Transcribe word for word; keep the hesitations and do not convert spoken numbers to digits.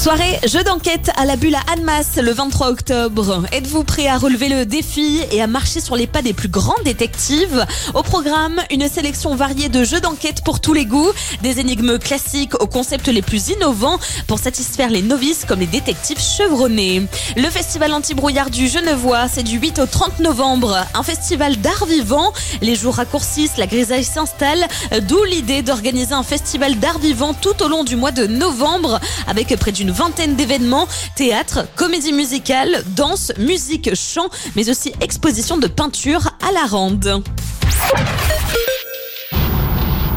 Soirée jeu d'enquête à la Bulle à Annemasse le vingt-trois octobre. Êtes-vous prêt à relever le défi et à marcher sur les pas des plus grands détectives? Au programme, une sélection variée de jeux d'enquête pour tous les goûts, des énigmes classiques aux concepts les plus innovants pour satisfaire les novices comme les détectives chevronnés. Le festival anti-brouillard du Genevois, c'est du huit au trente novembre. Un festival d'art vivant. Les jours raccourcissent, la grisaille s'installe, d'où l'idée d'organiser un festival d'art vivant tout au long du mois de novembre avec près d'une vingtaine d'événements, théâtre, comédie musicale, danse, musique, chant, mais aussi exposition de peinture à la Rande.